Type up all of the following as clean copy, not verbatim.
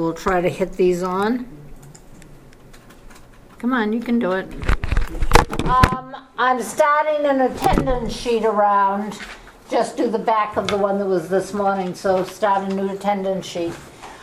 will try to hit these on. Come on, you can do it. I'm starting an attendance sheet around. Just do the back of the one that was this morning, so start a new attendance sheet.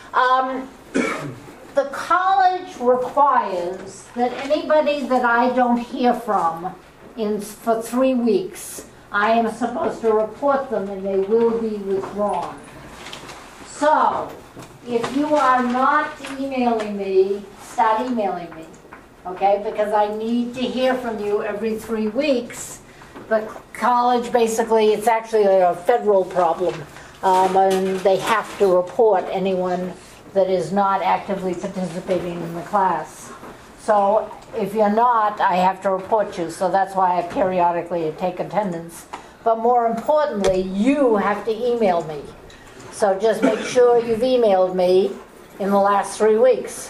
The college requires that anybody that I don't hear from for 3 weeks, I am supposed to report them and they will be withdrawn. So, if you are not emailing me, start emailing me, okay? Because I need to hear from you every 3 weeks. The college basically, it's actually a federal problem, and they have to report anyone that is not actively participating in the class. So if you're not, I have to report you, so that's why I periodically take attendance. But more importantly, you have to email me. So just make sure you've emailed me in the last 3 weeks.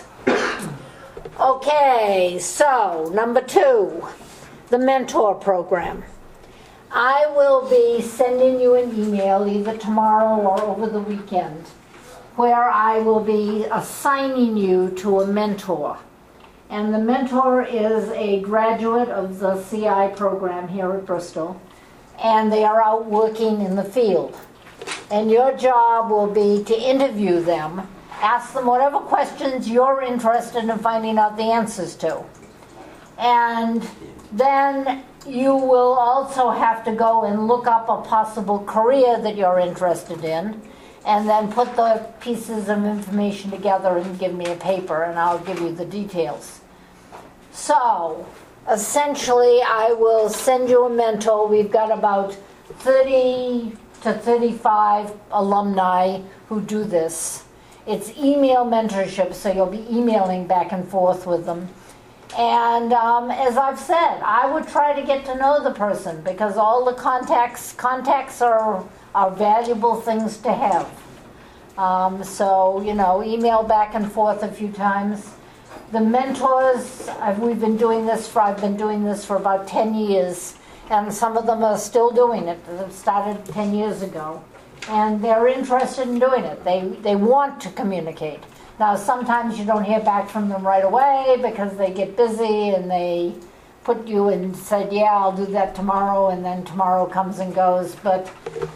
Okay, so number 2, the mentor program. I will be sending you an email either tomorrow or over the weekend where I will be assigning you to a mentor. And the mentor is a graduate of the CI program here at Bristol, and they are out working in the field. And your job will be to interview them, ask them whatever questions you're interested in finding out the answers to. And then you will also have to go and look up a possible career that you're interested in, and then put the pieces of information together and give me a paper, and I'll give you the details. So, essentially, I will send you a mentor. We've got about 30 to 35 alumni who do this. It's email mentorship, so you'll be emailing back and forth with them. And as I've said, I would try to get to know the person, because all the contacts are valuable things to have. So, email back and forth a few times. The mentors, I've been doing this for about 10 years, and some of them are still doing it. They started 10 years ago, and they're interested in doing it. They want to communicate. Now, sometimes you don't hear back from them right away because they get busy and they put you and said, yeah, I'll do that tomorrow, and then tomorrow comes and goes. But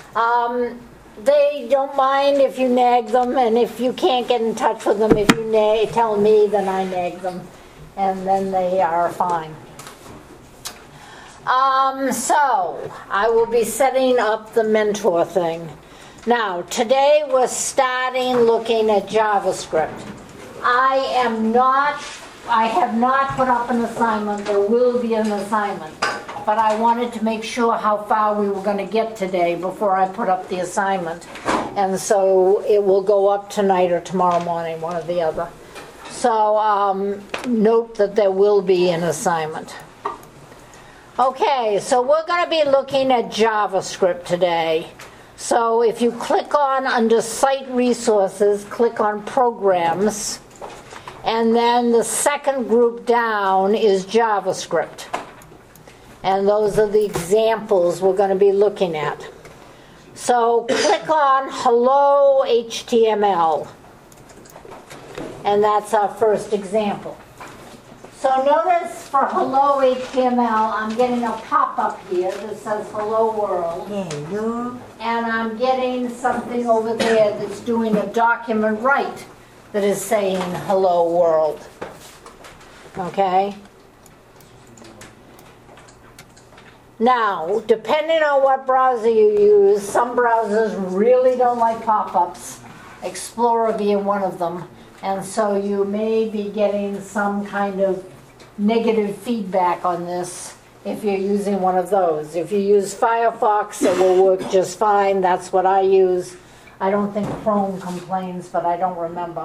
they don't mind if you nag them, and if you can't get in touch with them, if you tell me, then I nag them, and then they are fine. So, I will be setting up the mentor thing. Now, today we're starting looking at JavaScript. I have not put up an assignment. There will be an assignment. But I wanted to make sure how far we were going to get today before I put up the assignment. And so it will go up tonight or tomorrow morning, one or the other. So note that there will be an assignment. Okay, so we're going to be looking at JavaScript today. So if you click on, under Site Resources, click on Programs, and then the second group down is JavaScript. And those are the examples we're going to be looking at. So click on Hello HTML, and that's our first example. So notice for Hello HTML, I'm getting a pop-up here that says Hello World. Hello. And I'm getting something over there that's doing a document right that is saying Hello World. Okay? Now, depending on what browser you use, some browsers really don't like pop-ups, Explorer being one of them, and so you may be getting some kind of negative feedback on this if you're using one of those. If you use Firefox, it will work just fine. That's what I use. I don't think Chrome complains, but I don't remember.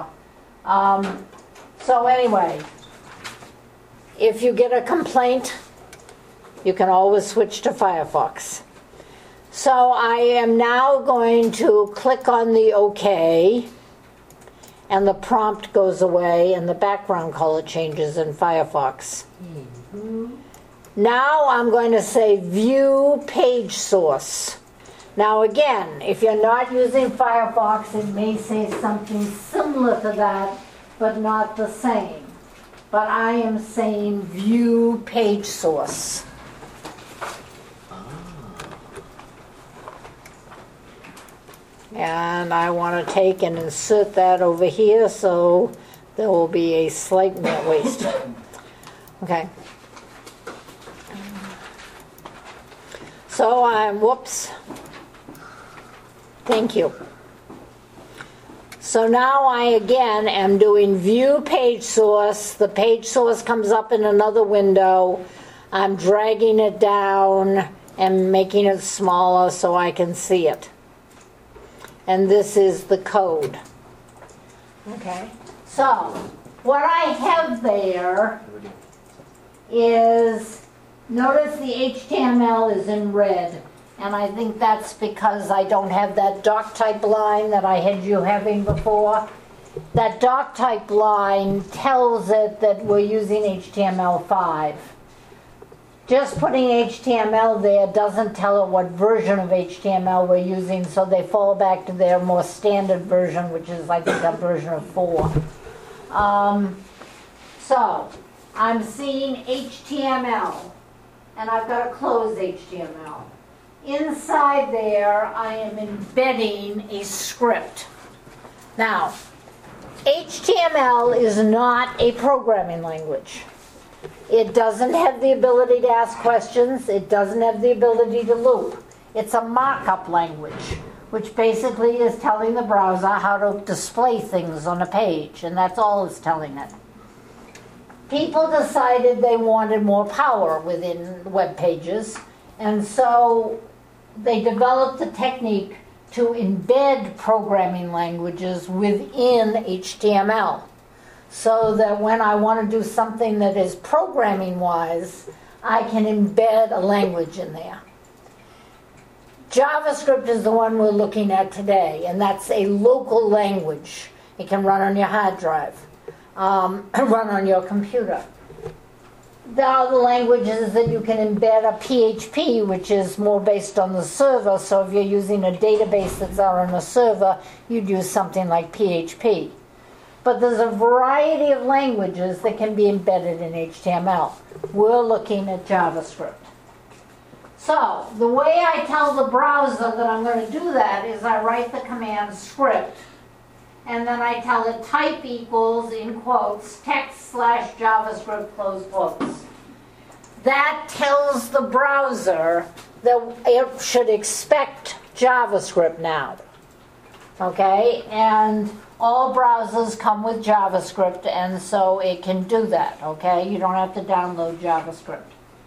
So anyway, if you get a complaint, you can always switch to Firefox. So I am now going to click on the OK, and the prompt goes away and the background color changes in Firefox. Now I'm going to say View Page Source. Now again, if you're not using Firefox, it may say something similar similar to that, but not the same. But I am saying view page source. And I want to take and insert that over here, so there will be a slight net waste. Okay. So whoops. Thank you. So now I again am doing view page source. The page source comes up in another window. I'm dragging it down and making it smaller so I can see it. And this is the code. Okay. So what I have there is, notice the HTML is in red. And I think that's because I don't have that doc type line that I had you having before. That doc type line tells it that we're using HTML5. Just putting HTML there doesn't tell it what version of HTML we're using, so they fall back to their more standard version, which is, I think, a version of 4. So I'm seeing HTML, and I've got to close HTML. Inside there, I am embedding a script. Now, HTML is not a programming language. It doesn't have the ability to ask questions. It doesn't have the ability to loop. It's a markup language, which basically is telling the browser how to display things on a page, and that's all it's telling it. People decided they wanted more power within web pages, and so they developed a technique to embed programming languages within HTML, so that when I want to do something that is programming-wise, I can embed a language in there. JavaScript is the one we're looking at today, and that's a local language. It can run on your hard drive, run on your computer. There are other languages that you can embed a PHP, which is more based on the server, so if you're using a database that's out on a server, you'd use something like PHP. But there's a variety of languages that can be embedded in HTML. We're looking at JavaScript. So the way I tell the browser that I'm going to do that is I write the command script, and then I tell it type equals, in quotes, text/JavaScript, close quotes. That tells the browser that it should expect JavaScript now. Okay? And all browsers come with JavaScript, and so it can do that. Okay? You don't have to download JavaScript.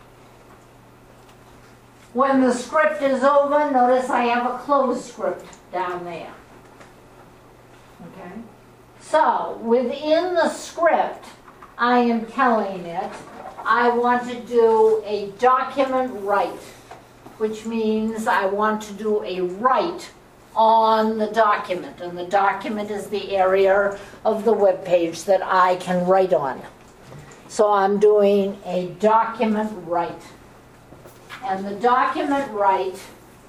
When the script is over, notice I have a close script down there. Okay? So, within the script, I am telling it I want to do a document write, which means I want to do a write on the document, and the document is the area of the web page that I can write on. So I'm doing a document write. And the document write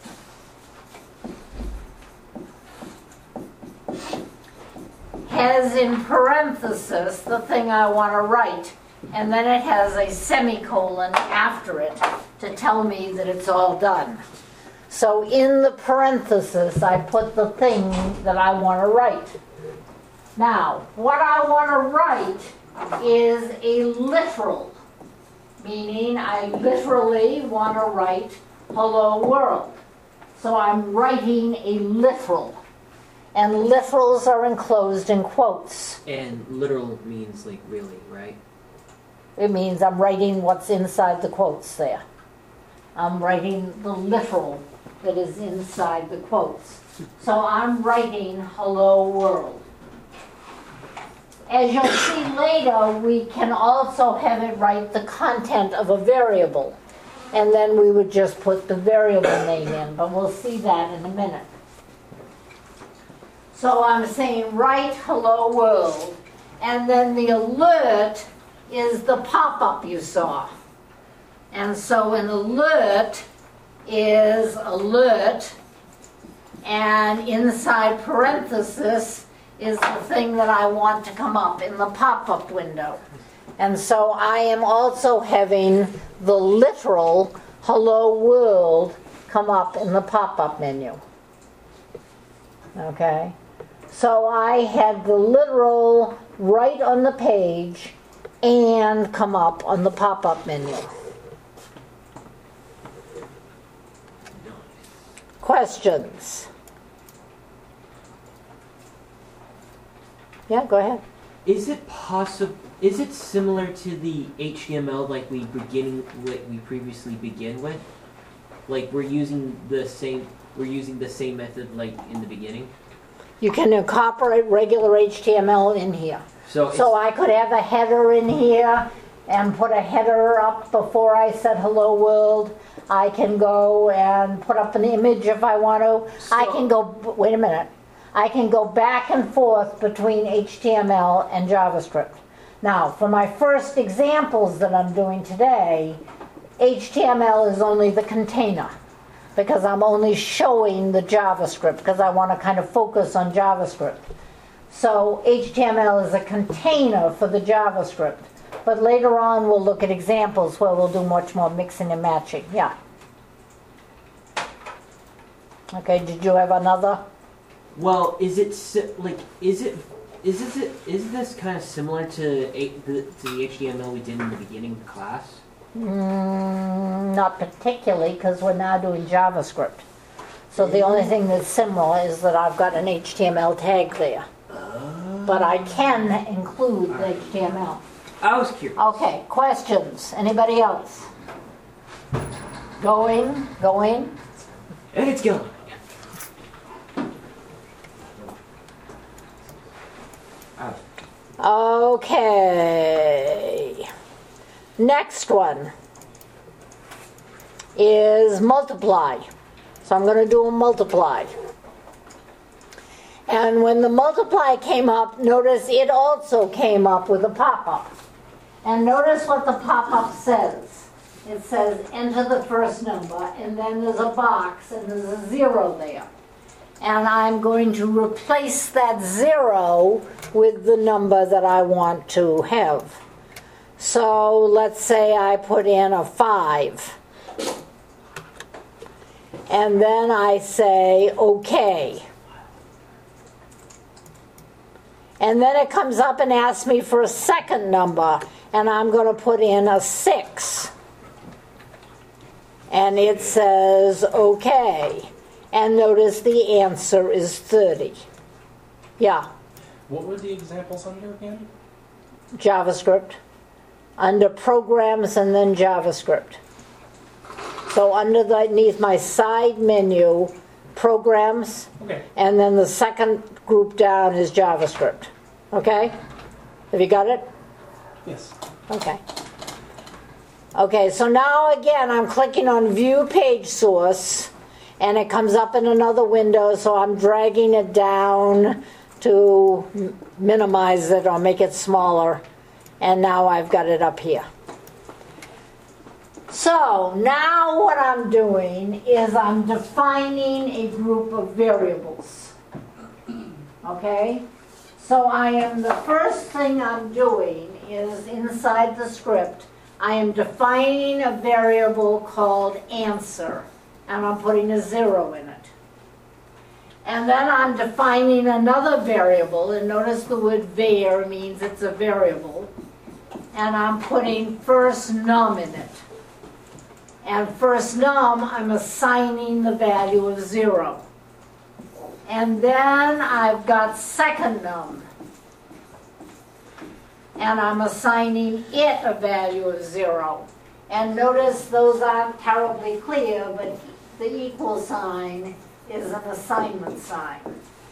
has in parenthesis the thing I want to write, and then it has a semicolon after it to tell me that it's all done. So in the parenthesis, I put the thing that I want to write. Now, what I want to write is a literal, meaning I literally want to write hello world. So I'm writing a literal. And literals are enclosed in quotes. And literal means like really, right? It means I'm writing what's inside the quotes there. I'm writing the literal that is inside the quotes. So I'm writing hello world. As you'll see later, we can also have it write the content of a variable. And then we would just put the variable name in, but we'll see that in a minute. So I'm saying write hello world, and then the alert is the pop-up you saw. And so an alert is alert, and inside parenthesis is the thing that I want to come up in the pop-up window. And so I am also having the literal hello world come up in the pop-up menu. Okay? So I had the literal right on the page and come up on the pop-up menu. Questions? Yeah, go ahead. Is it possible? Is it similar to the HTML like we previously begin with? Like we're using the same method like in the beginning. You can incorporate regular HTML in here. So I could have a header in here and put a header up before I said hello world. I can go and put up an image if I want to. I can go, wait a minute. I can go back and forth between HTML and JavaScript. Now, for my first examples that I'm doing today, HTML is only the container because I'm only showing the JavaScript because I want to kind of focus on JavaScript. So HTML is a container for the JavaScript. But later on we'll look at examples where we'll do much more mixing and matching. Yeah. Okay, did you have another? Well, is this kind of similar to the HTML we did in the beginning of the class? Not particularly, because we're now doing JavaScript. So the only thing that's similar is that I've got an HTML tag there. But I can include the HTML. I was curious. Okay, questions? Anybody else? Going? And it's going. Okay. Next one is multiply. So I'm going to do a multiply. And when the multiply came up, notice it also came up with a pop-up. And notice what the pop-up says. It says enter the first number, and then there's a box, and there's a 0 there. And I'm going to replace that 0 with the number that I want to have. So let's say I put in a 5. And then I say OK. And then it comes up and asks me for a second number, and I'm going to put in a 6. And it says OK. And notice the answer is 30. Yeah. What were the examples under again? JavaScript. Under programs and then JavaScript. So underneath my side menu, programs, Okay. and then the second group down is JavaScript. Okay? Have you got it? Yes. Okay. Okay, so now again I'm clicking on View Page Source, and it comes up in another window, so I'm dragging it down to minimize it or make it smaller, and now I've got it up here. So now what I'm doing is I'm defining a group of variables. Okay? So the first thing I'm doing is inside the script, I am defining a variable called answer, and I'm putting a 0 in it. And then I'm defining another variable, and notice the word var means it's a variable, and I'm putting first num in it. And first num, I'm assigning the value of 0. And then I've got second num, and I'm assigning it a value of 0. And notice those aren't terribly clear, but the equal sign is an assignment sign.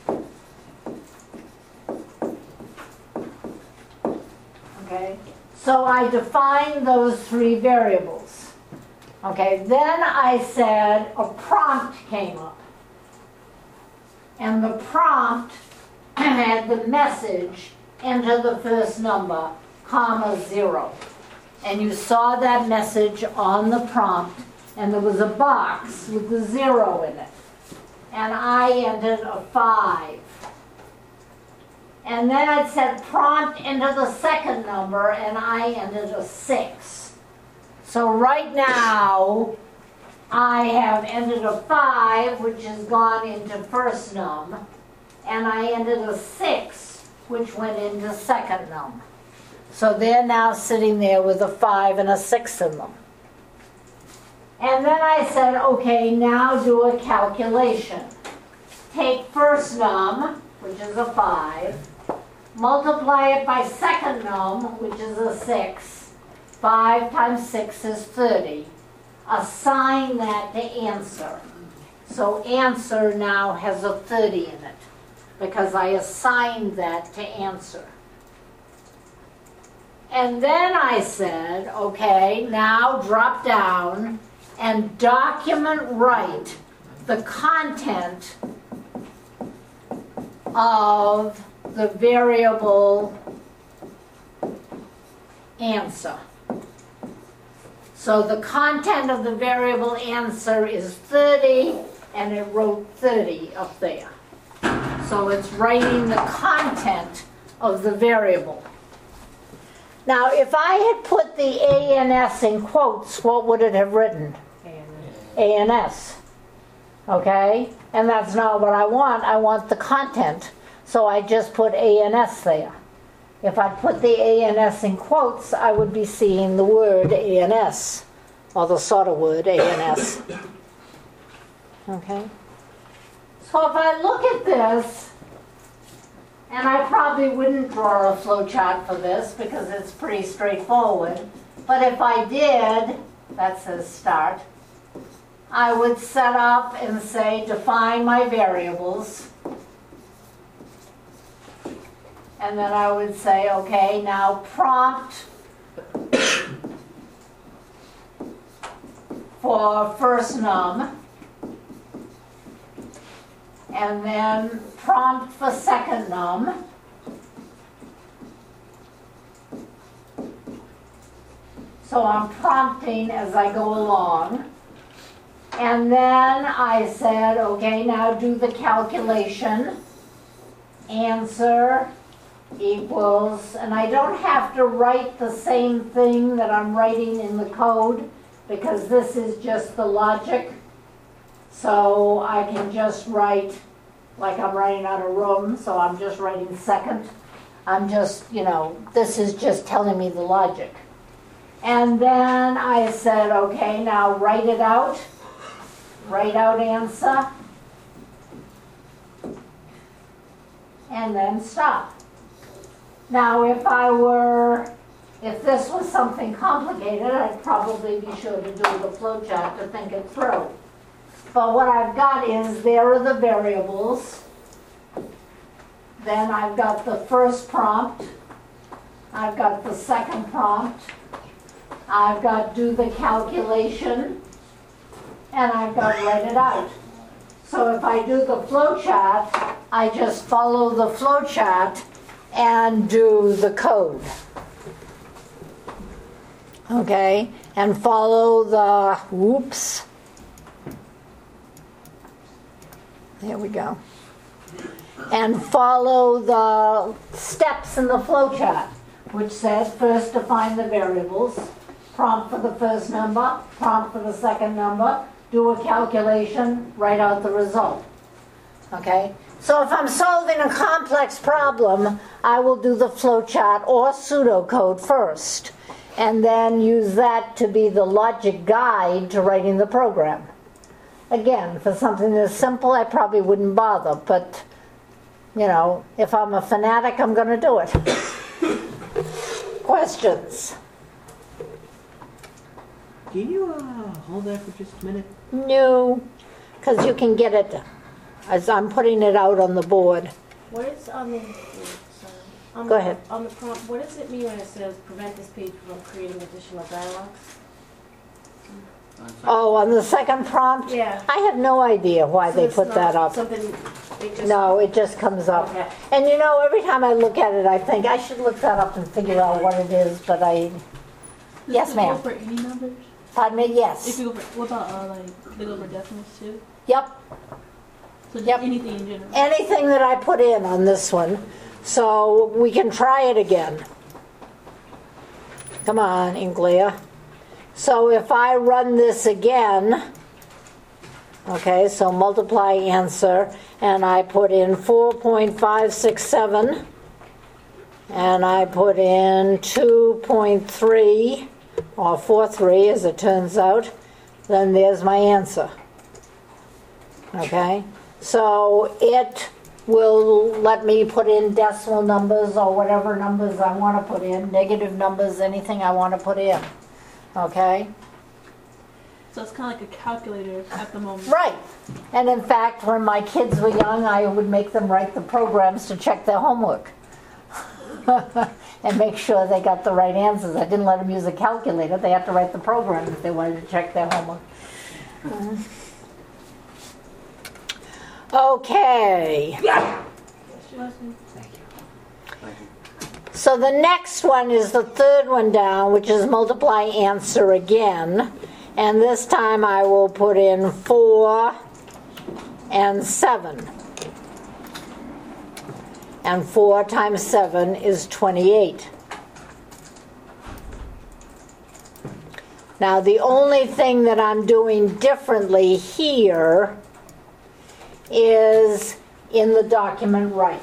Okay, so I defined those 3 variables. Okay, then I said a prompt came up. And the prompt had the message, enter the first number, comma 0. And you saw that message on the prompt, and there was a box with the 0 in it. And I entered a 5. And then it said prompt enter the second number, and I entered a 6. So right now, I have entered a 5, which has gone into first num, and I entered a 6, which went into second num. So they're now sitting there with a 5 and a 6 in them. And then I said, okay, now do a calculation. Take first num, which is a 5, multiply it by second num, which is a 6. 5 times 6 is 30. Assign that to answer. So answer now has a 30 in it, because I assigned that to answer. And then I said, okay, now drop down and document write the content of the variable answer. So the content of the variable answer is 30, and it wrote 30 up there. So it's writing the content of the variable. Now, if I had put the A and S in quotes, what would it have written? A and S. Okay? And that's not what I want. I want the content. So I just put A and S there. If I put the A and S in quotes, I would be seeing the word A and S, or the sort of word A and S. Okay? So if I look at this, and I probably wouldn't draw a flowchart for this because it's pretty straightforward, but if I did, that says start, I would set up and say define my variables. And then I would say, okay, now prompt for first num, and then prompt for second num, so I'm prompting as I go along. And then I said, okay, now do the calculation. Answer equals, and I don't have to write the same thing that I'm writing in the code because this is just the logic. So I can just write like I'm writing out a room, so I'm just writing second. I'm just, this is just telling me the logic. And then I said, okay, now write it out. Write out answer. And then stop. Now, if this was something complicated, I'd probably be sure to do the flowchart to think it through. But what I've got is, there are the variables. Then I've got the first prompt. I've got the second prompt. I've got do the calculation. And I've got write it out. So if I do the flowchart, I just follow the flowchart and do the code. Okay? And follow the, whoops. There we go. And follow the steps in the flowchart, which says first define the variables, prompt for the first number, prompt for the second number, do a calculation, write out the result. Okay? So if I'm solving a complex problem, I will do the flowchart or pseudocode first, and then use that to be the logic guide to writing the program. Again, for something that's simple, I probably wouldn't bother, but, if I'm a fanatic, I'm going to do it. Questions? Can you hold that for just a minute? No, because you can get it as I'm putting it out on the board. What is on the Go ahead. On the prompt, what does it mean when it says prevent this page from creating additional dialogues? Oh, on the second prompt? Yeah. I have no idea why So they it's put not that up. Something it just No, it just comes up. Okay. And every time I look at it, I think I should look that up and figure out what it is, but I... Yes, Does it go ma'am. for any numbers? Pardon me? If Yes. you go for, what about they go for decimals too? Yep. So just Yep. anything in general. Anything that I put in on this one. So we can try it again. Come on, Inglia. So if I run this again, okay, so multiply answer, and I put in 4.567, and I put in 2.3, or 43 as it turns out, then there's my answer. Okay, so it will let me put in decimal numbers or whatever numbers I want to put in, negative numbers, anything I want to put in. Okay? So it's kind of like a calculator at the moment. Right. And in fact, when my kids were young, I would make them write the programs to check their homework and make sure they got the right answers. I didn't let them use a calculator. They had to write the program if they wanted to check their homework. Okay. So the next one is the third one down, which is multiply answer again. And this time I will put in 4 and 7. And 4 times 7 is 28. Now the only thing that I'm doing differently here is in the document right.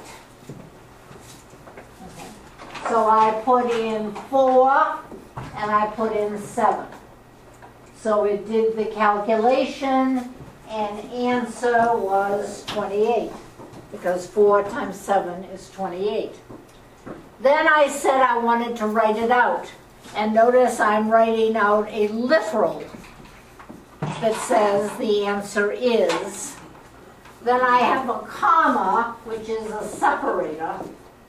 Okay. So I put in 4 and I put in 7. So it did the calculation and answer was 28 because 4 times 7 is 28. Then I said I wanted to write it out. And notice I'm writing out a literal that says the answer is. Then I have a comma, which is a separator.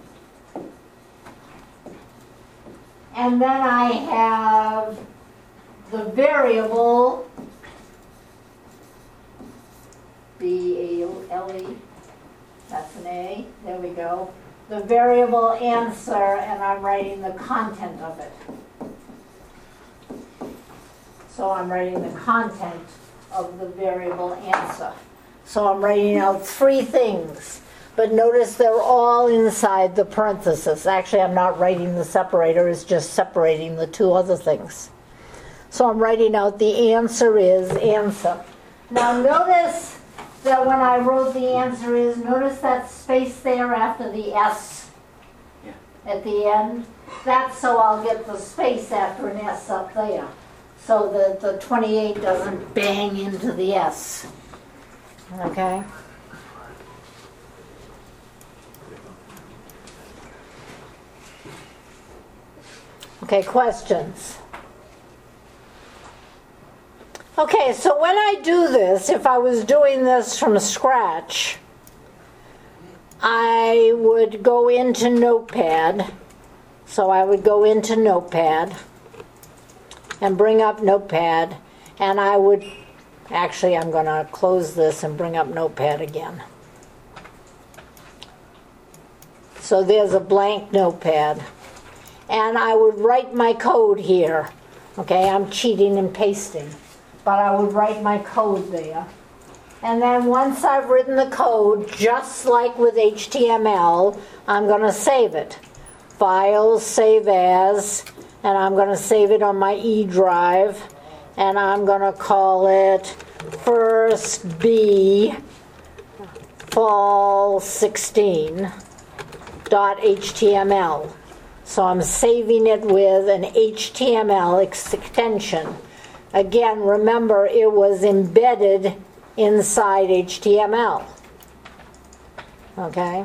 And then I have the variable, B-A-L-E, that's an A, there we go. The variable answer, and I'm writing the content of it. So I'm writing the content of the variable answer. So I'm writing out 3 things. But notice they're all inside the parenthesis. Actually, I'm not writing the separator, it's just separating the 2 other things. So I'm writing out the answer is answer. Now notice that when I wrote the answer is, notice that space there after the S at the end? That's so I'll get the space after an S up there. So that the 28 doesn't bang into the S. Okay? Okay, questions? Okay, so when I do this, if I was doing this from scratch, I would go into Notepad. So I would go into Notepad and bring up Notepad, and I would, actually I'm going to close this and bring up Notepad again. So there's a blank Notepad. And I would write my code here. Okay, I'm cheating and pasting. But I would write my code there. And then once I've written the code, just like with HTML, I'm going to save it. Files, save as, and I'm going to save it on my E drive. And I'm going to call it first B fall 16.html. So I'm saving it with an HTML extension. Again, remember it was embedded inside HTML. Okay?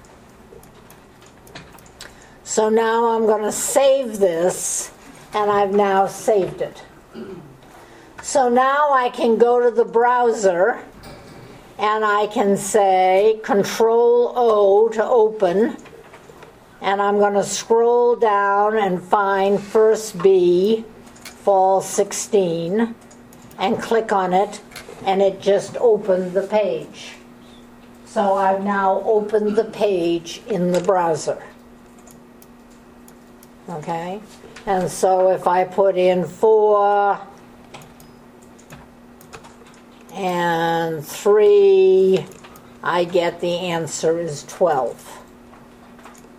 So now I'm going to save this, and I've now saved it. So now I can go to the browser, and I can say Control-O to open, and I'm going to scroll down and find first B, fall 16, and click on it, and it just opened the page. So I've now opened the page in the browser. Okay? And so if I put in 4 and 3, I get the answer is 12.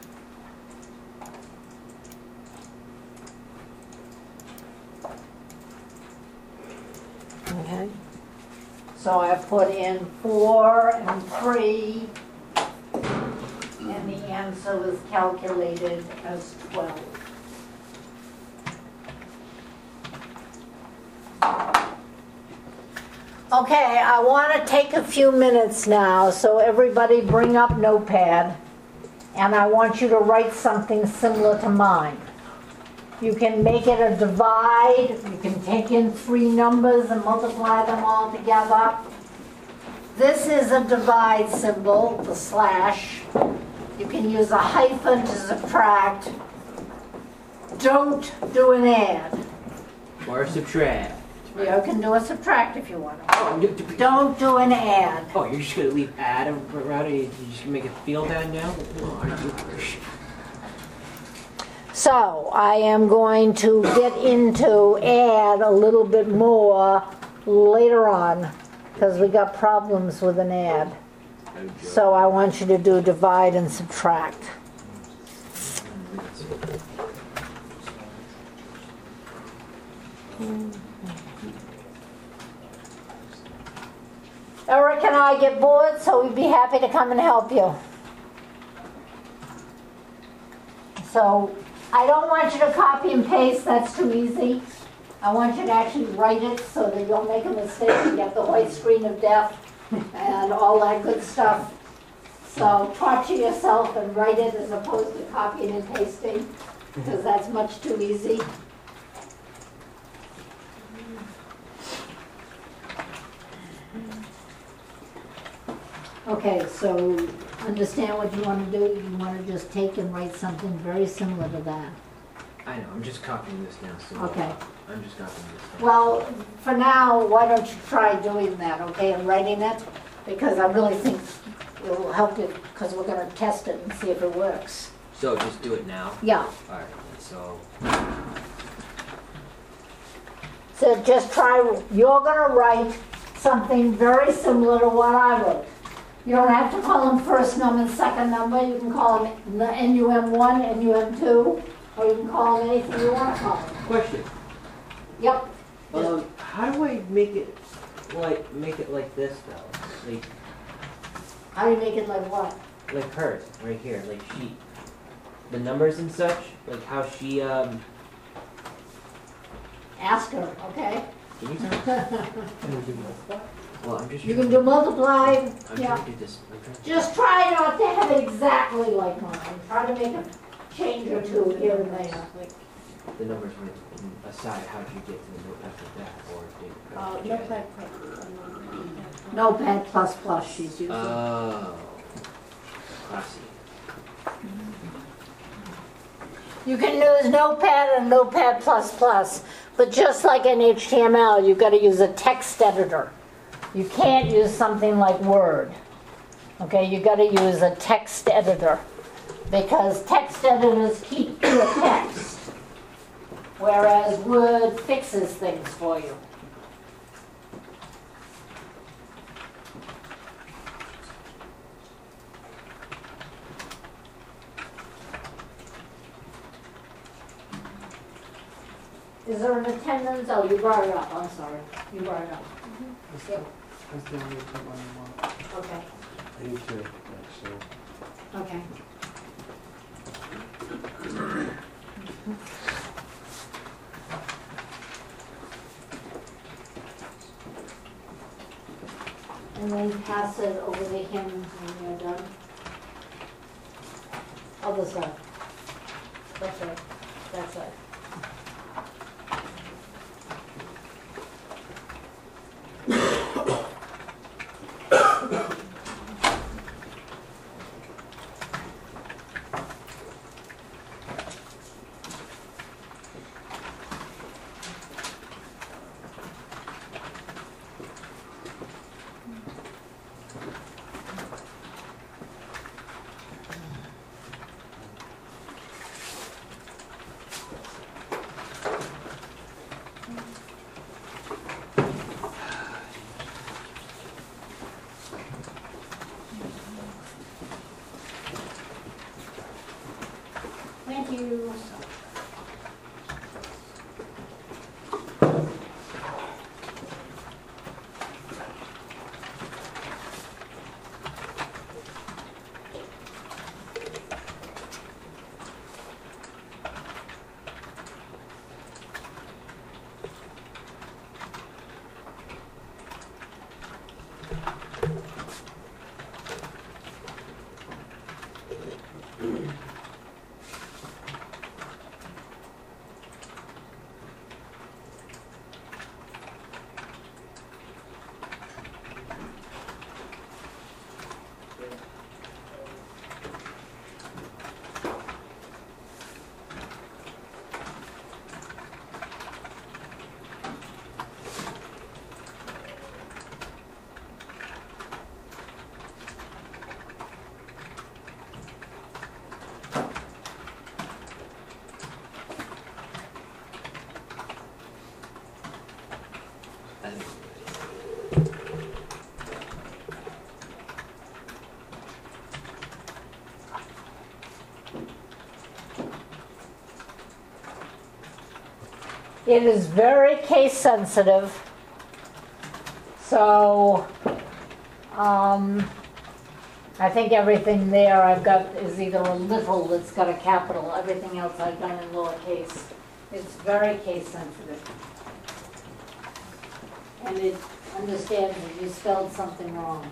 Okay. So I put in 4 and 3, and the answer was calculated as 12. Okay, I want to take a few minutes now, so everybody bring up Notepad, and I want you to write something similar to mine. You can make it a divide, you can take in 3 numbers and multiply them all together. This is a divide symbol, the slash. You can use a hyphen to subtract. Don't do an add. Or subtract. You can do a subtract if you want to. Oh, Don't do an add. oh, you're just gonna leave add around it? You're just gonna make a field add now? Oh, are you? So I am going to get into add a little bit more later on because we got problems with an add. So I want you to do divide and subtract. Eric and I get bored, so we'd be happy to come and help you. So I don't want you to copy and paste, that's too easy. I want you to actually write it so that you don't make a mistake and get the white screen of death and all that good stuff. So talk to yourself and write it as opposed to copying and pasting, because that's much too easy. Okay, so understand what you want to do. You want to just take and write something very similar to that. I know, I'm just copying this now, so. Okay. I'm just copying this. Well, for now, why don't you try doing that, okay, and writing it? Because I really think it will help you, because we're going to test it and see if it works. So just do it now? Yeah. Alright, so. So just try, you're going to write something very similar to what I wrote. You don't have to call them first number and second number. You can call them NUM1, NUM2, or you can call them anything you want to call them. Question. Yep. How do I make it like this though? Like How do you make it like what? like hers, right here, like she, the numbers and such, like how she Ask her, okay? Can you tell? Well, I'm just. You can do multiply, I'm yeah. trying to do this. I'm trying to- Just try not to have it exactly like mine. Try to make a change or two here and there. Like the numbers went aside. How did you get to the notepad like that, or did? Notepad. Notepad plus plus she's using. Oh, classy. You can use Notepad and Notepad plus plus, but just like in HTML, you've got to use a text editor. You can't use something like Word. Okay, you've got to use a text editor because text editors keep your text, whereas Word fixes things for you. Is there an attendance? Oh, you brought it up. I'm sorry. You brought it up. Yep. That's the only one I want. Okay. I need to, actually. Okay. And then pass it over to him when you're done. Other side. That's right. That's right. It is very case sensitive. So, I think everything there I've got is either a little that's got a capital, everything else I've done in lowercase. It's very case sensitive. And it understands that you spelled something wrong.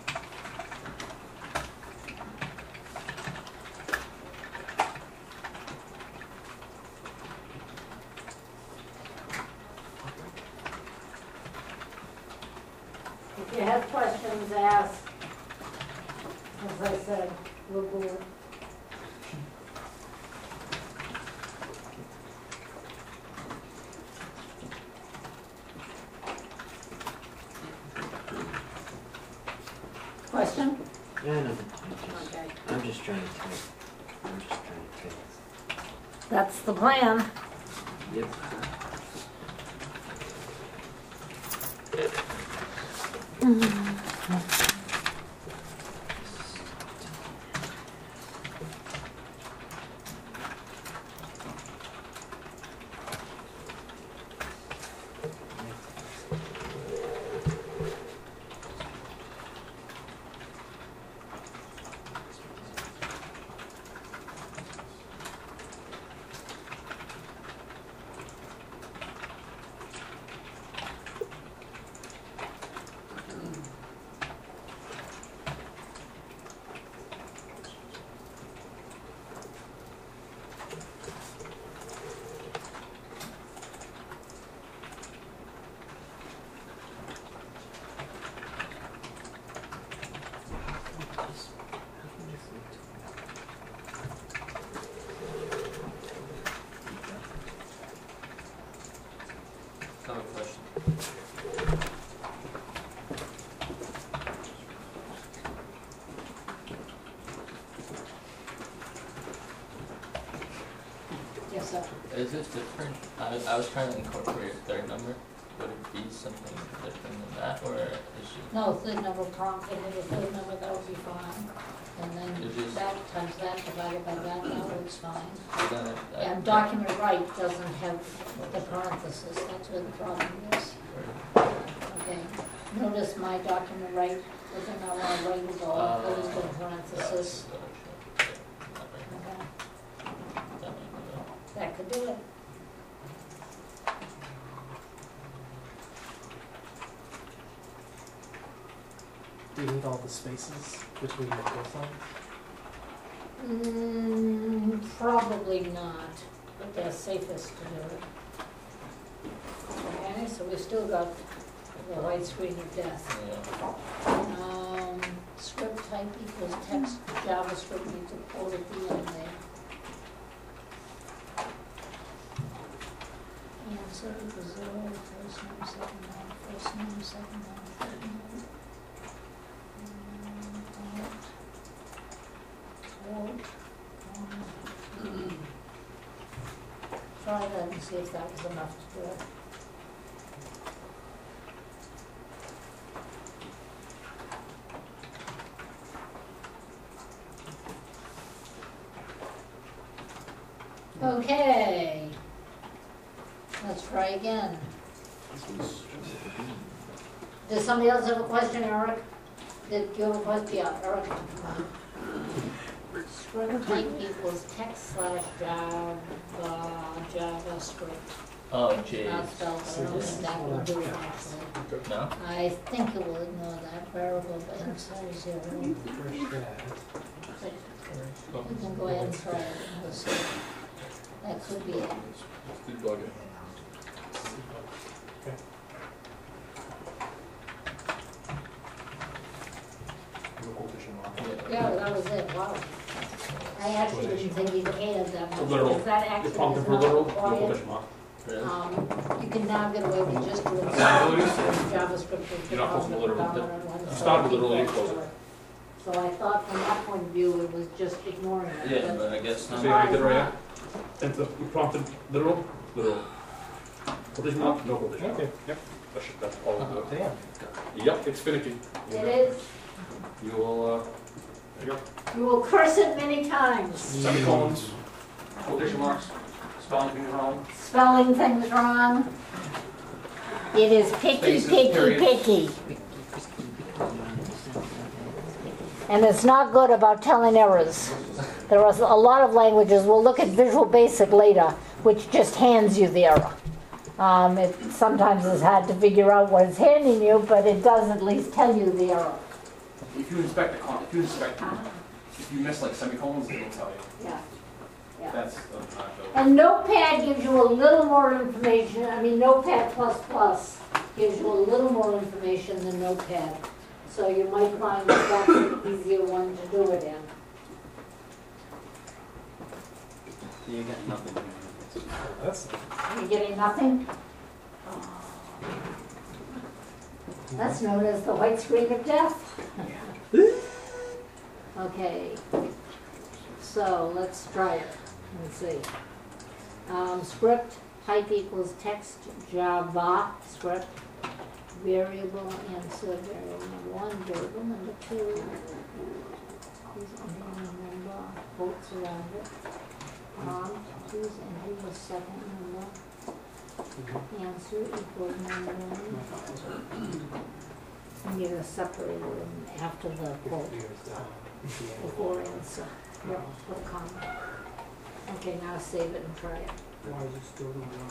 If you have questions, ask. As I said, we'll go. Question? Yeah, no, Okay. I'm just trying to type. That's the plan. Yep. I have a question. Yes, sir. Is this different? I was trying to incorporate a third number. Would it be something different than that, or is it? No, third number prompt, and the third number, that would be fine. And then It is- that times that divided by that looks fine. Then And document right doesn't have the parenthesis, that's where the problem is. Okay, notice my document right, within our right is all closed with parenthesis. Okay, that could do it. Do you need all the spaces between the cosigns? Probably not, but they're safest to do it. Okay, so we've still got the white screen of death. Script type equals text, JavaScript needs a quote at the end there. Answer equals 0, first name, second name, first name, second name, third name. Quote. Try that and see if that was enough to do it. Okay. Let's try again. Does somebody else have a question, Eric? Did you have a question? Yeah, Eric. Script type equals text / Java, JavaScript. Oh, geez. Not spelled, I don't think that will do it actually. No? I think it will ignore that variable, but inside 0. You can go ahead and try it and we'll see. That could be it. Debug it. Yeah, that was it, wow. I actually didn't think he cared that much. Literal. Because that actually You're pumping is for not literal, no required. quotation mark. Really? You can now get away with just doing Abilities? JavaScript. with You're not supposed to the literally- dominant one, so Start with I literally think close that's it. what- So I thought from that point of view, it was just ignoring it. Yeah, but I guess So not. you get it right here? Enter, you prompted literal, literal. Quotation mark, no quotation mark. Okay. Yep, that's all of it. Damn. Yep, it's finicky. It is, You will, there you go. you will curse it many times. Semicolons, quotation marks, Spelling things wrong. spelling things wrong. It is picky, Spaces, picky, periods. picky. And it's not good about telling errors. There are a lot of languages, we'll look at Visual Basic later, which just hands you the error. It sometimes is hard to figure out what it's handing you, but it does at least tell you the error. If you inspect the if you miss like semicolons, it'll tell you. Yeah. Yeah. That's And Notepad gives you a little more information. Notepad++ gives you a little more information than Notepad. So you might find that that's an easier one to do it in. You got nothing. That's You're getting nothing? That's known as the white screen of death. Okay. So let's try it. Let's see. Script type equals text Java script. Variable answer, variable number 1, variable number 2. Please enter the number, quotes around it. Please enter the second number. Answer equals number 1. You need to separate them after the quote, before answer. Yep, with a comma. Okay, now save it and try it. why is it still going on?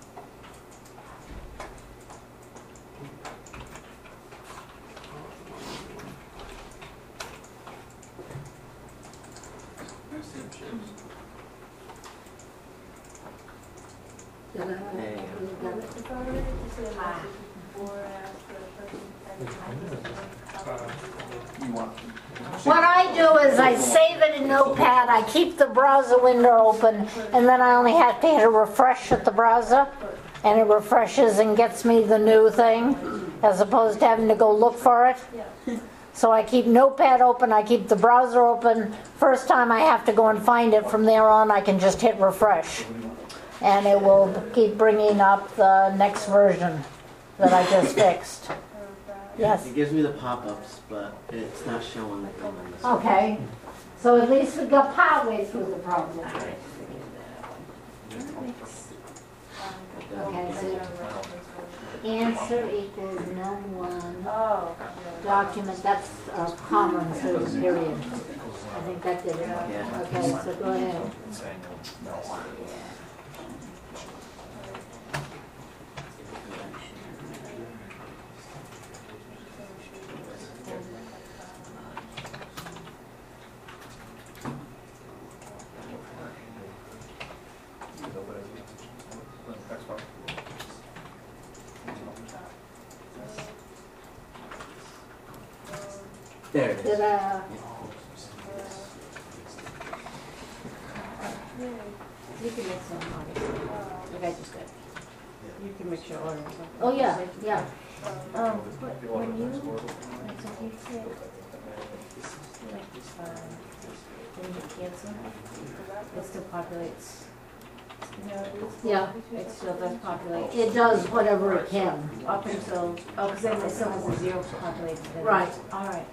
Did I? There you go. You got it? If I were to say a message before I ask for a person, you want. What I do is I save it in Notepad, I keep the browser window open, and then I only have to hit a refresh at the browser, and it refreshes and gets me the new thing, as opposed to having to go look for it. So I keep Notepad open, I keep the browser open. First time I have to go and find it, from there on I can just hit refresh. And it will keep bringing up the next version that I just fixed. Yes? It gives me the pop-ups, but it's not showing the comments. Okay, so at least we got partway through the problem. Okay, so answer equals num1, oh, document, that's comma instead of period. I think that did it. Yeah. Okay, so go ahead. There it is. Did you can make some money. Like I just did. You can make your order. oh, yeah, yeah. But when you, like, so if you hit, when you cancel, it still populates. Yeah. It still does populate. It does whatever it can. Up until, because then it still has a zero populated. Right. All right.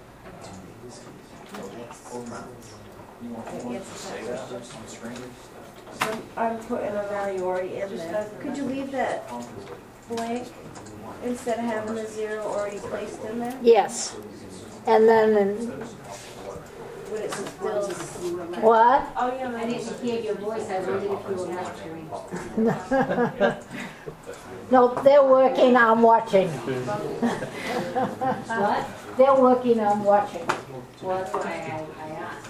So I'm putting a value already in there. Could you leave that blank instead of having the zero already placed in there? Yes. And then, Would it still? what? Oh, yeah. I didn't hear your voice, I wondered if you were lecturing. No, they're working on watching. What? They're working on watching. Well, that's why I asked.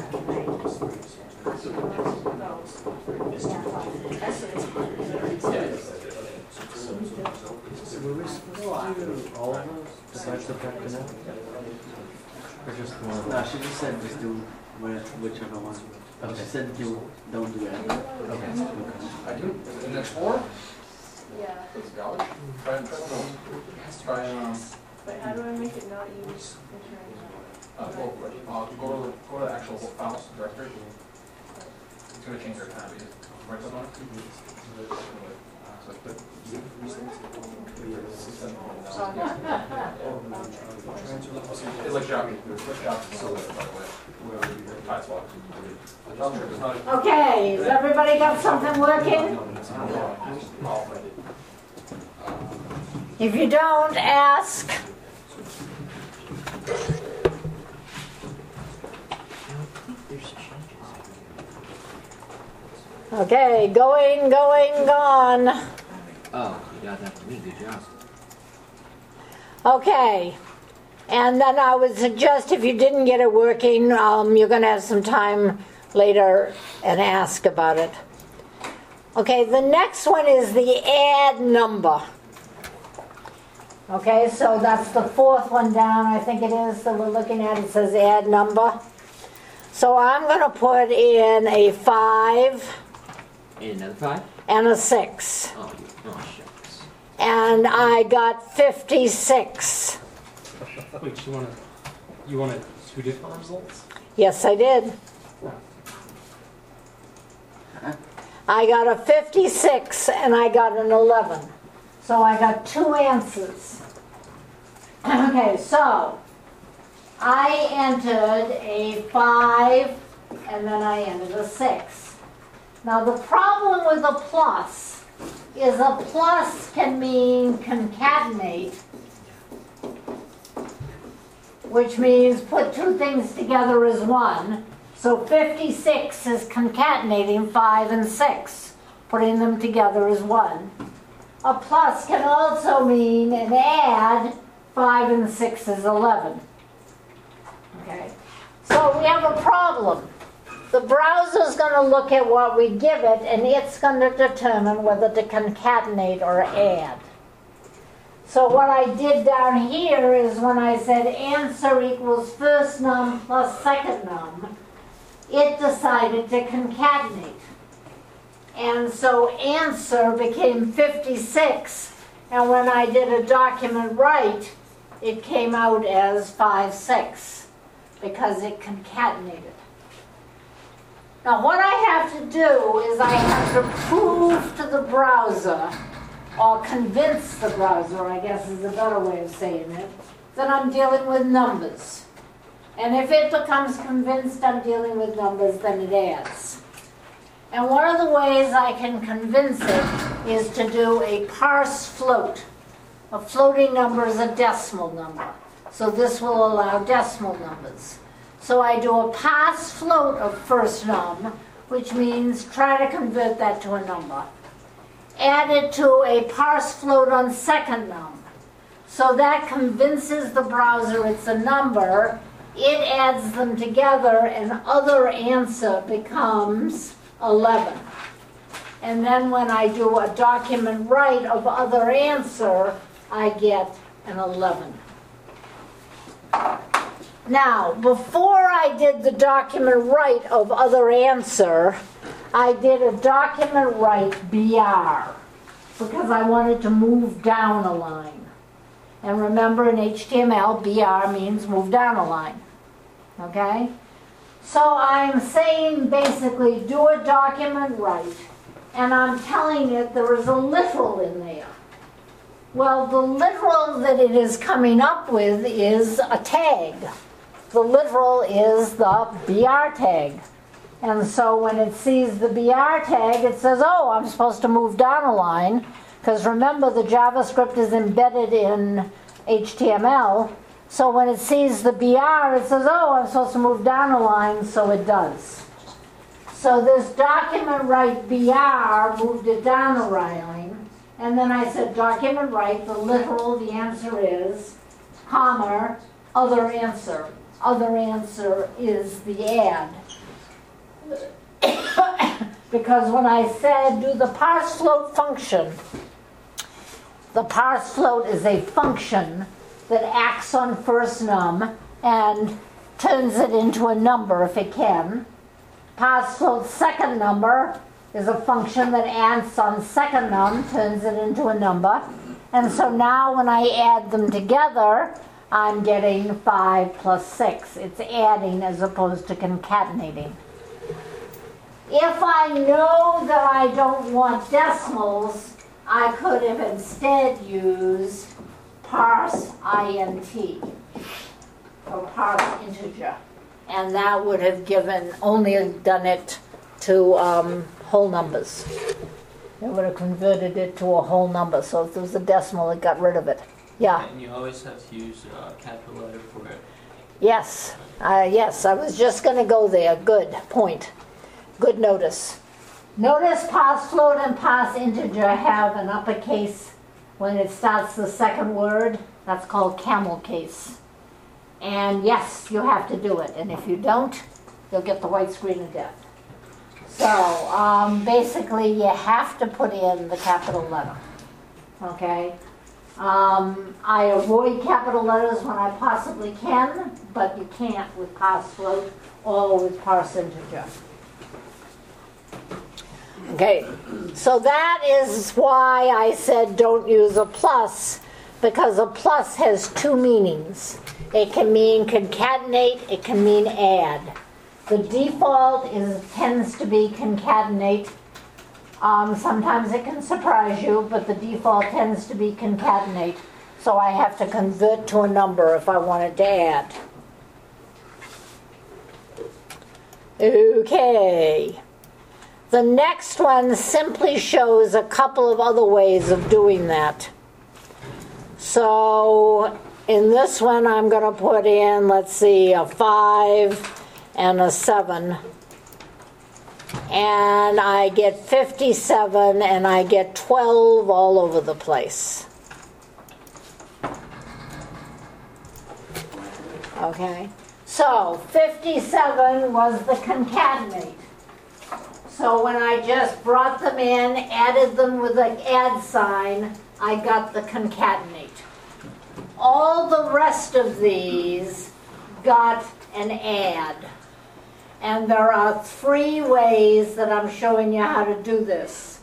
Were we supposed to do all of those besides the back to now? Or just one? No, she just said just do whichever one. Okay. She said don't do that. Okay. I do. The next four? Yeah. It's college. Try But how do I make it not use go to the actual files directory. It's going to change your tab. Right click on it. It's like Jackie. It's Jackie. So, by the way. Tie swap. Okay, has everybody got something working? If you don't, ask. Okay, going, gone. Oh, you got that for me. Good job. Okay, and then I would suggest if you didn't get it working, you're going to have some time later and ask about it. Okay, the next one is the add number. Okay, so that's the fourth one down, I think it is, that we're looking at. It says add number. So I'm going to put in a 5 And another 5? and a 6. Oh, shucks. And I got 56. Wait, you wanted 2 different results? Yes, I did. I got a 56 and I got an 11. So I got 2 answers. Okay, so I entered a 5 and then I entered a 6. Now the problem with a plus is a plus can mean concatenate, which means put 2 things together as 1. So 56 is concatenating 5 and 6, putting them together as 1. A plus can also mean an add, 5 and 6 is 11. Okay, so we have a problem. The browser's going to look at what we give it, and it's going to determine whether to concatenate or add. So what I did down here is when I said answer equals first num plus second num, it decided to concatenate. And so answer became 56, and when I did a document write, it came out as 5-6 because it concatenated. Now what I have to do is I have to prove to the browser, or convince the browser, I guess is a better way of saying it, that I'm dealing with numbers. And if it becomes convinced I'm dealing with numbers, then it adds. And one of the ways I can convince it is to do a parse float. A floating number is a decimal number. So this will allow decimal numbers. So I do a parse float of first num, which means try to convert that to a number. Add it to a parse float on second num. So that convinces the browser it's a number. It adds them together, and other answer becomes 11. And then when I do a document write of other answer, I get an 11. Now, before I did the document write of other answer, I did a document write BR because I wanted to move down a line. And remember, in HTML, BR means move down a line. Okay? So I'm saying basically do a document write, and I'm telling it there is a literal in there. Well, the literal that it is coming up with is a tag. The literal is the BR tag. And so when it sees the BR tag, it says, oh, I'm supposed to move down a line, because remember the JavaScript is embedded in HTML. So when it sees the BR, it says, oh, I'm supposed to move down a line, so it does. So this document write BR moved it down a line, and then I said document write, the literal, the answer is, comma, other answer. Other answer is the add. Because when I said do the parse float function, the parse float is a function that acts on first num and turns it into a number if it can. Parse float second number is a function that acts on second num, turns it into a number. And so now when I add them together, I'm getting 5 plus 6. It's adding as opposed to concatenating. If I know that I don't want decimals, I could have instead used parse int, or parse integer. And that would have only done it to whole numbers. It would have converted it to a whole number. So if there was a decimal, it got rid of it. Yeah. And you always have to use capital letter for it. Yes. Yes, I was just going to go there. Good point. Good notice. Notice parse float and parse integer have an uppercase when it starts the second word. That's called camel case. And yes, you have to do it. And if you don't, you'll get the white screen of death. So basically, you have to put in the capital letter. Okay? I avoid capital letters when I possibly can, but you can't with parse float or with parse integer. Okay, so that is why I said don't use a plus, because a plus has two meanings. It can mean concatenate, it can mean add. The default tends to be concatenate. Sometimes it can surprise you, but the default tends to be concatenate. So I have to convert to a number if I wanted to add. Okay. The next one simply shows a couple of other ways of doing that. So in this one, I'm going to put in, let's see, a 5 and a 7. And I get 57 and I get 12 all over the place. Okay, so 57 was the concatenate. So when I just brought them in, added them with an add sign, I got the concatenate. All the rest of these got an add. And there are 3 ways that I'm showing you how to do this.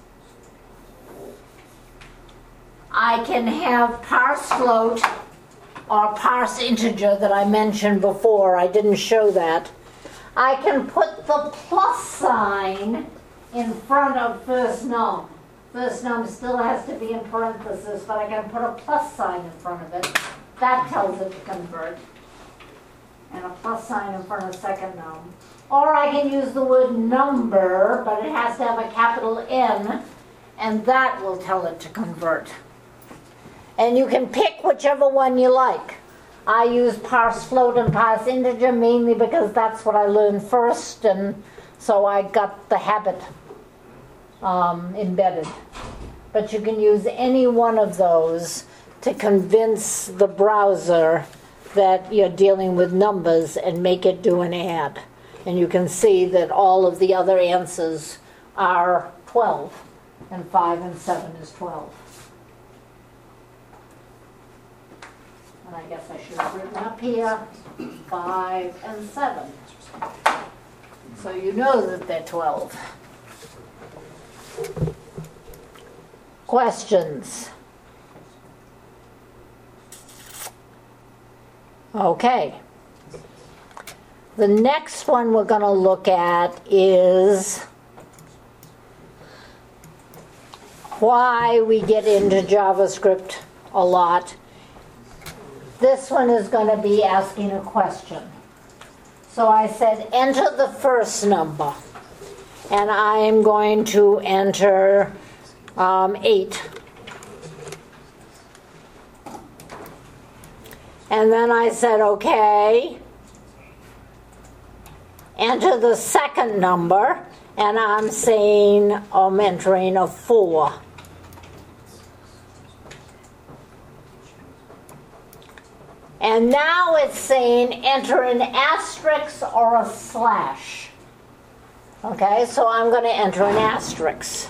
I can have parse float or parse integer that I mentioned before. I didn't show that. I can put the plus sign in front of first num. First num still has to be in parentheses, but I can put a plus sign in front of it. That tells it to convert. And a plus sign in front of second num. Or I can use the word number, but it has to have a capital N, and that will tell it to convert. And you can pick whichever one you like. I use parse float and parse integer mainly because that's what I learned first, and so I got the habit embedded. But you can use any one of those to convince the browser that you're dealing with numbers and make it do an add. And you can see that all of the other answers are 12, and 5 and 7 is 12. And I guess I should have written up here 5 and 7. So you know that they're 12. Questions? Okay. The next one we're going to look at is why we get into JavaScript a lot. This one is going to be asking a question. So I said enter the first number. And I am going to enter 8. And then I said, okay. Enter the second number, and I'm saying I'm entering a 4. And now it's saying enter an asterisk or a slash. Okay, so I'm going to enter an asterisk.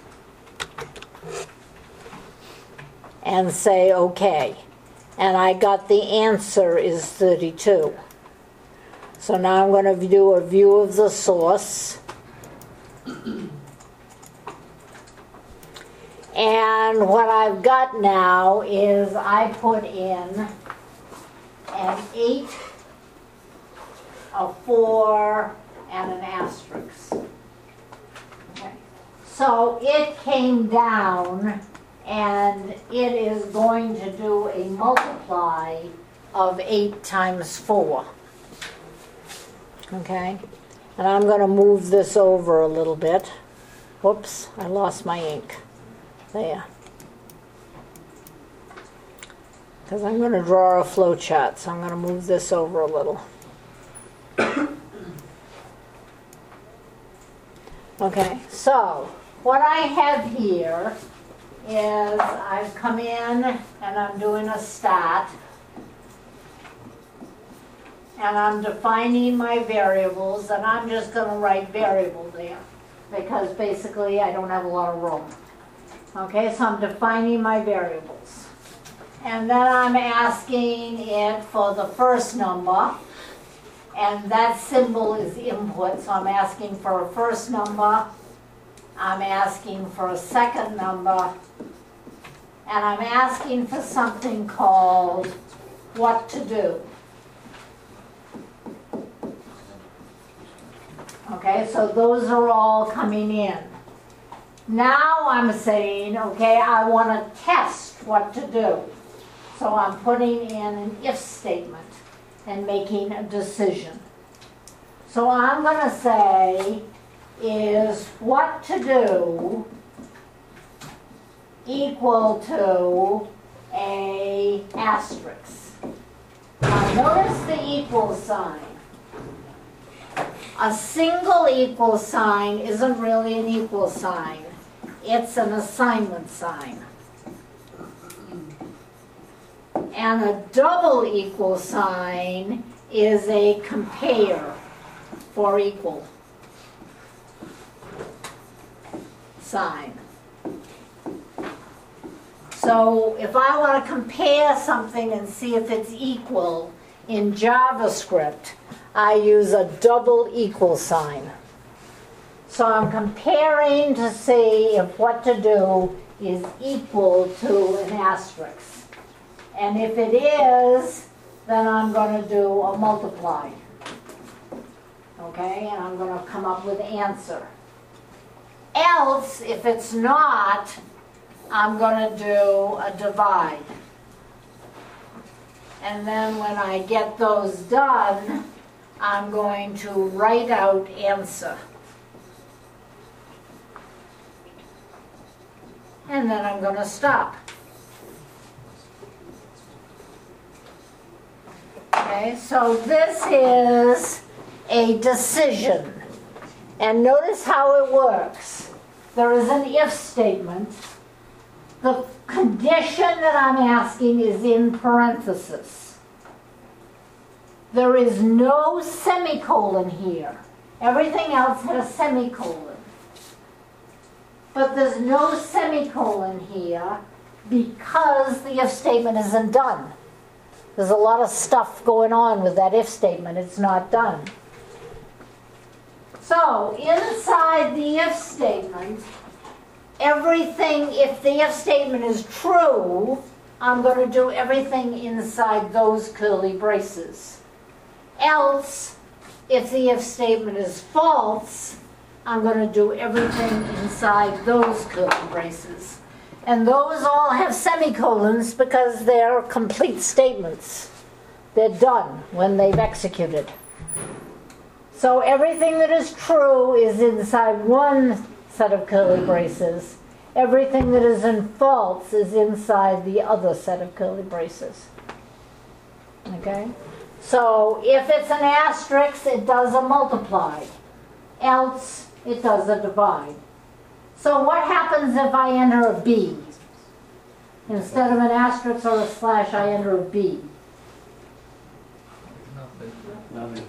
And say okay. And I got the answer is 32. So now I'm going to do a view of the source. And what I've got now is I put in an 8, a 4, and an asterisk. Okay. So it came down and it is going to do a multiply of 8 times 4. Okay? And I'm going to move this over a little bit. Whoops, I lost my ink. There. Because I'm going to draw a flow chart, so I'm going to move this over a little. Okay, so what I have here is I've come in and I'm doing a start. And I'm defining my variables, and I'm just going to write variable there because basically I don't have a lot of room. Okay, so I'm defining my variables. And then I'm asking it for the first number, and that symbol is input, so I'm asking for a first number, I'm asking for a second number, and I'm asking for something called what to do. Okay, so those are all coming in. Now I'm saying, okay, I want to test what to do. So I'm putting in an if statement and making a decision. So I'm going to say is what to do equal to a asterisk. Now notice the equal sign. A single equal sign isn't really an equal sign. It's an assignment sign. And a double equal sign is a compare for equal sign. So if I want to compare something and see if it's equal in JavaScript, I use a double equal sign. So I'm comparing to see if what to do is equal to an asterisk. And if it is, then I'm going to do a multiply. Okay, and I'm going to come up with an answer. Else, if it's not, I'm going to do a divide. And then when I get those done, I'm going to write out answer. And then I'm going to stop. Okay, so this is a decision. And notice how it works. There is an if statement. The condition that I'm asking is in parentheses. There is no semicolon here. Everything else has a semicolon. But there's no semicolon here because the if statement isn't done. There's a lot of stuff going on with that if statement. It's not done. So inside the if statement, everything, if the if statement is true, I'm going to do everything inside those curly braces. Else, if the if statement is false, I'm going to do everything inside those curly braces. And those all have semicolons because they're complete statements. They're done when they've executed. So everything that is true is inside one set of curly braces. Everything that is in false is inside the other set of curly braces. Okay? So if it's an asterisk, it does a multiply. Else, it does a divide. So what happens if I enter a B? Instead of an asterisk or a slash, I enter a B. Nothing.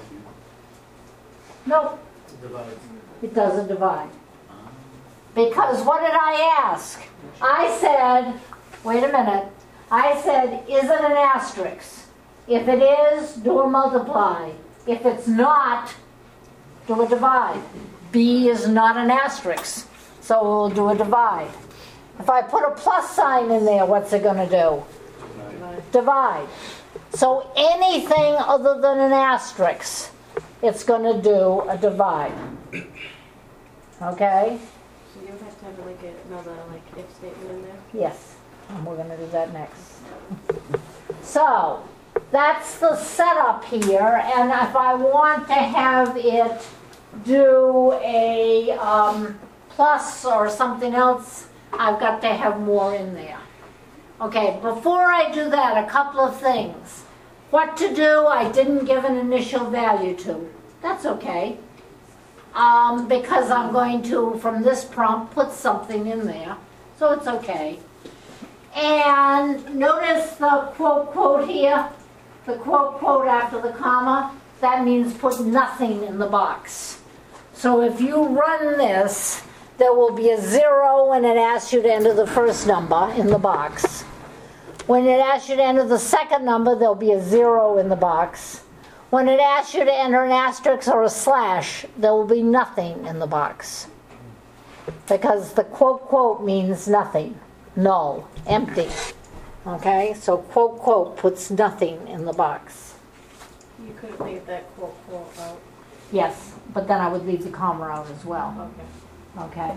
Nope. It doesn't divide. Because what did I ask? I said, wait a minute, I said, is it an asterisk? If it is, do a multiply. If it's not, do a divide. B is not an asterisk, so we'll do a divide. If I put a plus sign in there, what's it going to do? Divide. So anything other than an asterisk, it's going to do a divide. Okay? So you don't have have like another like if statement in there? Yes, and we're gonna do that next. So, that's the setup here, and if I want to have it do a plus or something else, I've got to have more in there. Okay, before I do that, a couple of things. What to do, I didn't give an initial value to. That's okay. Because I'm going to, from this prompt, put something in there. So it's okay. And notice the quote here, the quote after the comma, that means put nothing in the box. So if you run this, there will be a 0 when it asks you to enter the first number in the box. When it asks you to enter the second number, there'll be a 0 in the box. When it asks you to enter an asterisk or a slash, there will be nothing in the box. Because the quote means nothing, null, empty. Okay, so quote puts nothing in the box. You could leave that quote out. Yes, but then I would leave the comma out as well. Okay. Okay.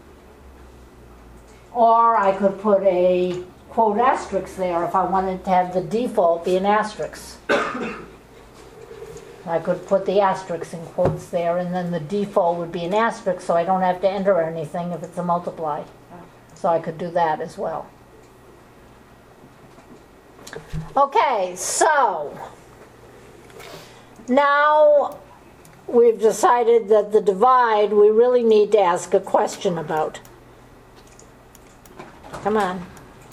Or I could put a quote asterisk there if I wanted to have the default be an asterisk. I could put the asterisk in quotes there, and then the default would be an asterisk, so I don't have to enter anything if it's a multiply. So I could do that as well. Okay, so now we've decided that the divide we really need to ask a question about. Come on.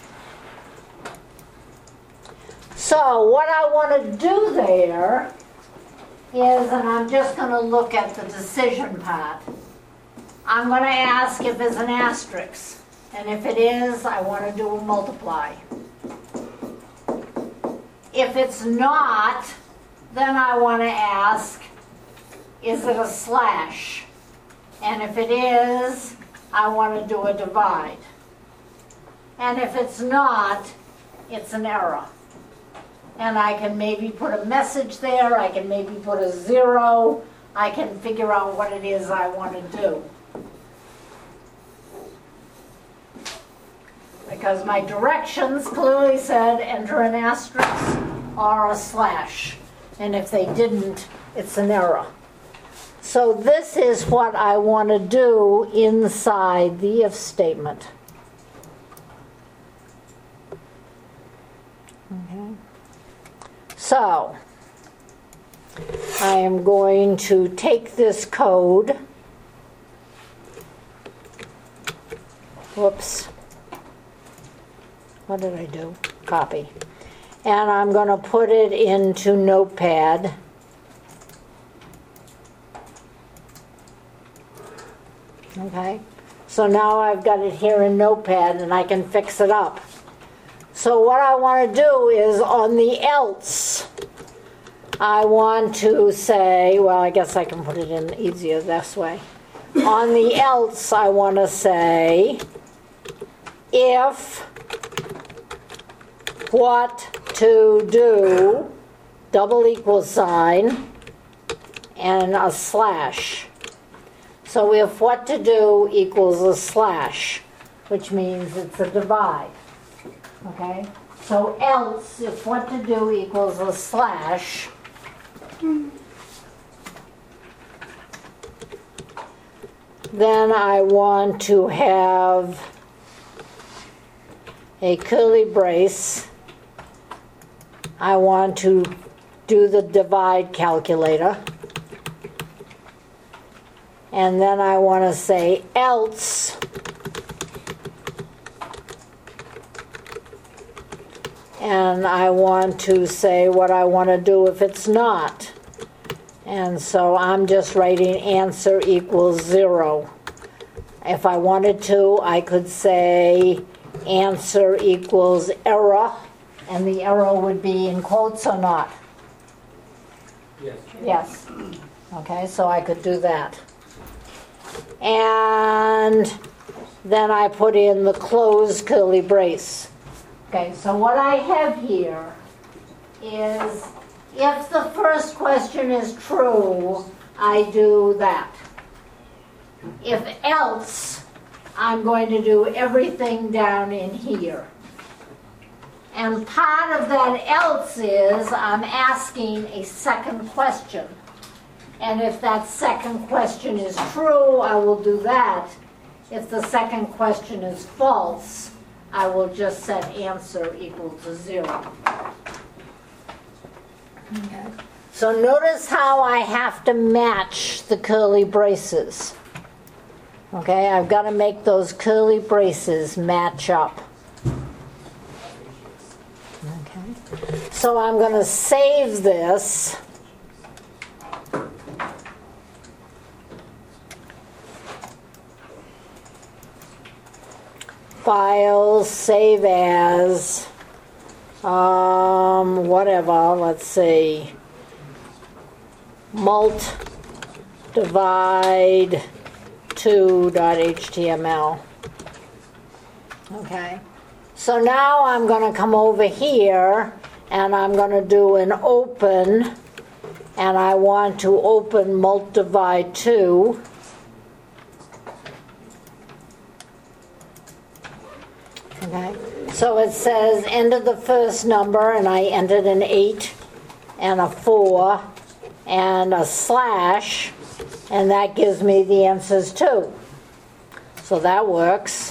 So what I want to do there is, and I'm just going to look at the decision part, I'm going to ask if it's an asterisk. And if it is, I want to do a multiply. If it's not, then I want to ask, is it a slash? And if it is, I want to do a divide. And if it's not, it's an error. And I can maybe put a message there, I can maybe put a 0, I can figure out what it is I want to do. Because my directions clearly said enter an asterisk or a slash. And if they didn't, it's an error. So this is what I want to do inside the if statement. Okay. So, I am going to take this code. Whoops. What did I do? Copy. And I'm going to put it into Notepad. Okay. So now I've got it here in Notepad and I can fix it up. So what I want to do is on the else, I want to say, well, I guess I can put it in easier this way. On the else, I want to say, if what to do, double equal sign, and a slash. So if what to do equals a slash, which means it's a divide. Okay? So else, if what to do equals a slash, then I want to have a curly brace. I want to do the divide calculator. And then I want to say else and I want to say what I want to do if it's not. And so I'm just writing answer equals 0. If I wanted to, I could say answer equals error, and the error would be in quotes or not? Yes. Yes. Okay, so I could do that. And then I put in the closed curly brace. Okay, so what I have here is if the first question is true, I do that. If else, I'm going to do everything down in here. And part of that else is I'm asking a second question. And if that second question is true, I will do that. If the second question is false, I will just set answer equal to 0. Okay. So notice how I have to match the curly braces. Okay, I've got to make those curly braces match up. Okay. So I'm going to save this. File, save as, whatever, let's see, mult divide 2.html. Okay, so now I'm going to come over here and I'm going to do an open, and I want to open mult divide 2. Okay, so it says enter the first number, and I entered an 8 and a 4 and a slash, and that gives me the answers too. So that works.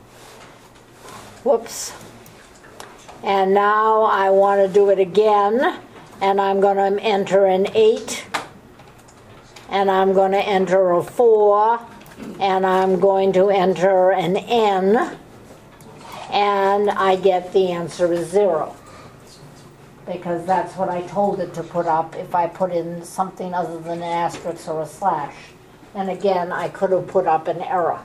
Whoops. And now I want to do it again, and I'm going to enter an 8, and I'm going to enter a 4, and I'm going to enter an N, and I get the answer is 0. Because that's what I told it to put up if I put in something other than an asterisk or a slash. And again, I could have put up an error.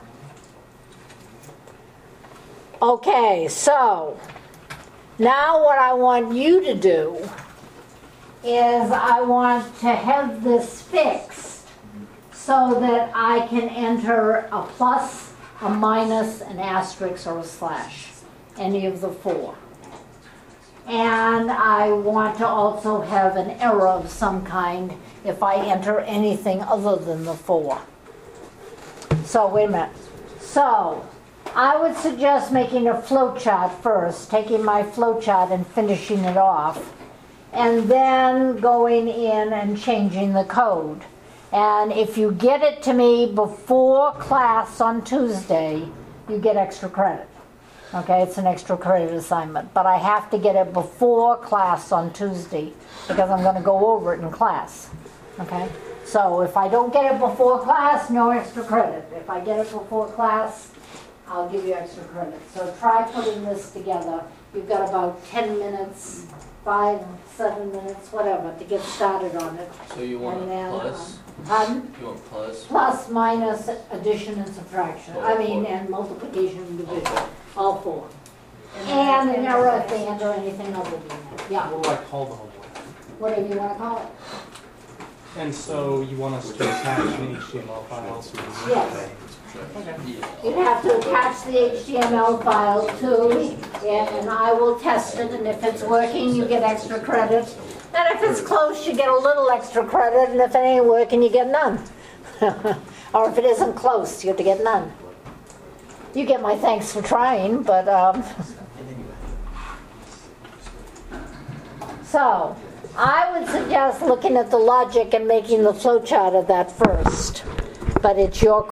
Okay, so now what I want you to do is I want to have this fixed so that I can enter a plus, a minus, an asterisk, or a slash. Any of the 4. And I want to also have an error of some kind if I enter anything other than the 4. So wait a minute. So I would suggest making a flowchart first, taking my flowchart and finishing it off, and then going in and changing the code. And if you get it to me before class on Tuesday, you get extra credit. Okay, it's an extra credit assignment, but I have to get it before class on Tuesday because I'm going to go over it in class. Okay, so if I don't get it before class, no extra credit. If I get it before class, I'll give you extra credit. So try putting this together. You've got about 10 minutes, 5, 7 minutes, whatever, to get started on it. So you want And then, plus? Pardon? You want plus? Plus, minus, addition, and subtraction. I mean, and multiplication and division. Okay. All 4. And an error if they enter anything other than that. Yeah. What do I call the homework? Whatever you want to call it. And so you want us to attach an HTML file to the Yes. Okay. Yeah. You have to attach the HTML file to, and I will test it, and if it's working, you get extra credit. And if it's close, you get a little extra credit, and if it ain't working, you get none. Or if it isn't close, you have to get none. You get my thanks for trying, but so I would suggest looking at the logic and making the flowchart of that first. But it's your